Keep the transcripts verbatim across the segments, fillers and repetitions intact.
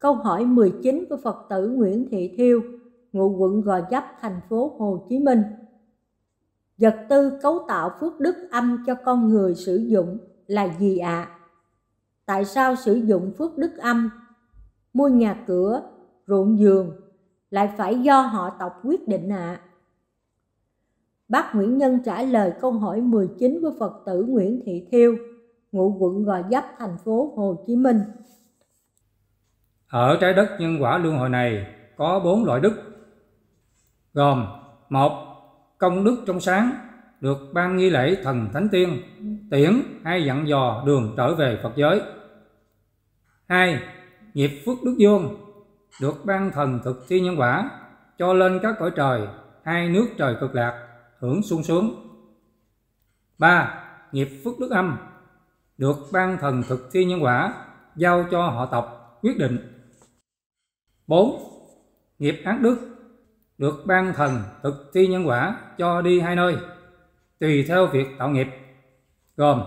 Câu hỏi mười chín của Phật tử Nguyễn Thị Thiêu, ngụ quận Gò Vấp, thành phố Hồ Chí Minh. Vật tư cấu tạo phước đức âm cho con người sử dụng là gì ạ? À? Tại sao sử dụng phước đức âm, mua nhà cửa, ruộng vườn lại phải do họ tộc quyết định ạ? À? Bác Nguyễn Nhân trả lời câu hỏi mười chín của Phật tử Nguyễn Thị Thiêu, ngụ quận Gò Vấp, thành phố Hồ Chí Minh. Ở trái đất nhân quả luân hồi này có bốn loại đức, gồm: một. Công đức trong sáng, được ban nghi lễ thần thánh tiên, tiễn hay dặn dò đường trở về Phật giới. Hai. Nghiệp phước đức vuông, được ban thần thực thi nhân quả, cho lên các cõi trời hay nước trời cực lạc hưởng sung sướng. Ba. Nghiệp phước đức âm, được ban thần thực thi nhân quả, giao cho họ tộc quyết định. Bốn. Nghiệp ác đức, được ban thần thực thi nhân quả cho đi hai nơi, tùy theo việc tạo nghiệp, gồm: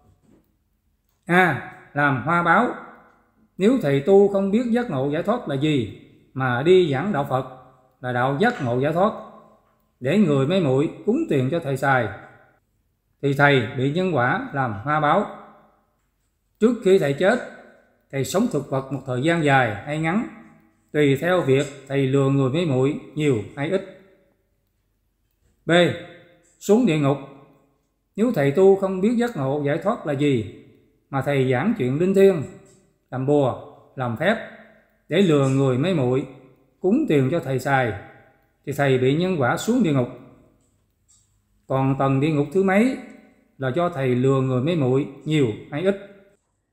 A. Làm hoa báo, nếu thầy tu không biết giác ngộ giải thoát là gì mà đi giảng đạo Phật là đạo giác ngộ giải thoát, để người mê muội cúng tiền cho thầy xài, thì thầy bị nhân quả làm hoa báo. Trước khi thầy chết, thầy sống thực vật một thời gian dài hay ngắn, tùy theo việc thầy lừa người mê muội nhiều hay ít. B. Xuống địa ngục, nếu thầy tu không biết giác ngộ giải thoát là gì mà thầy giảng chuyện linh thiêng, làm bùa, làm phép để lừa người mê muội cúng tiền cho thầy xài, thì thầy bị nhân quả xuống địa ngục. Còn tầng địa ngục thứ mấy là do thầy lừa người mê muội nhiều hay ít.